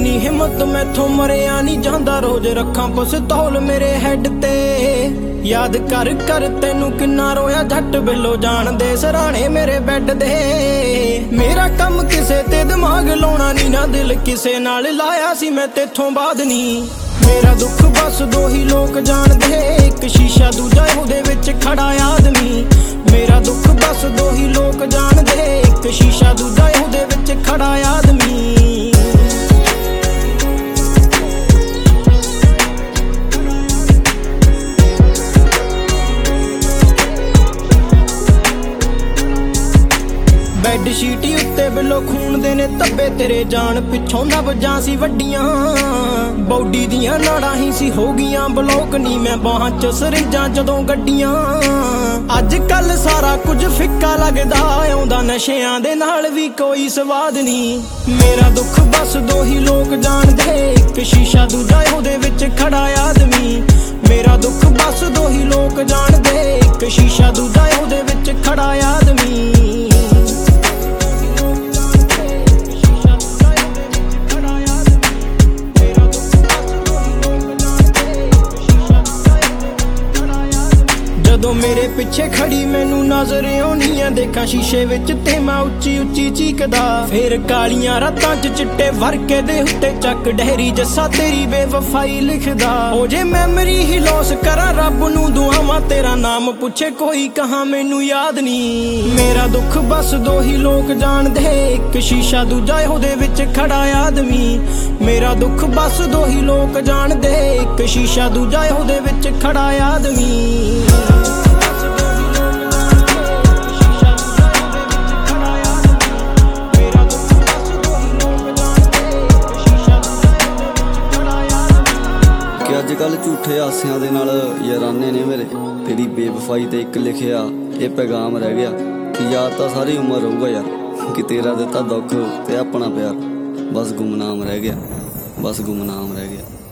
ਨੀ हिम्मत मैथों मरिया नी जांदा रोज रखां पिस्तौल मेरे हैड ते याद कर कर तैनू किन्ना रोया झट बिलो जान दे सराणे मेरे बैड दे मेरा कम किसे ते दिमाग लाउणा नी ना दिल किसे नाल लाया सी मैं तेथों बाद नी मेरा दुख बस दो ही लोग जानदे एक शीशा दूजा ओहदे विच खड़ा आदमी मेरा दुख बस दो ही लोग जानदे एक शीशा दूजा ओहदे विच खड़ा आदमी बैड शीटी उत्ते बिलो खून दे ने तब्बे तेरे जान पिछों नब्जां सी वड्डियां बॉडी दियां नाड़ां ही सी हो गियां ब्लॉक नी मैं बाहां च सरिंजां जदों गड्डियां अज कल सारा कुछ फिक्का लगदा आउंदा नशियां दे नाल भी कोई स्वाद नी मेरा दुख बस दो ही लोग जानदे एक शीशा दूजा ओहदे विच खड़ा आदमी मेरा दुख बस दो ही लोग जानदे एक शीशा दूजा ओहदे विच खड़ा आदमी जदों मेरे पिछे खड़ी मैनू नजर आउणी आ देखा शीशे विच ते मैं उच्ची उच्ची चीकदा फिर कालियां रातां च चिट्टे वरके दे उत्ते चक डहरी जस्सा तेरी बेवफाई लिखदा हो जे मैमरी ही लॉस करा रब नू दुआवां तेरा नाम पुछे कोई कहां मैनू याद नी मेरा दुख बस दो ही लोग जानदे एक शीशा दूजा ओहदे विच खड़ा आदमी मेरा दुख बस दो ही लोग जानदे एक शीशा दूजा ओहदे विच खड़ा आदमी अजकल झूठे हासियां दे नाल याराने ने मेरे तेरी बेवफाई ते एक लिखिया ये पैगाम रह गया कि यार तां सारी उम्र रहूगा यार कि तेरा दिता दुख ते अपना प्यार बस गुमनाम रह गया बस गुमनाम रह गया।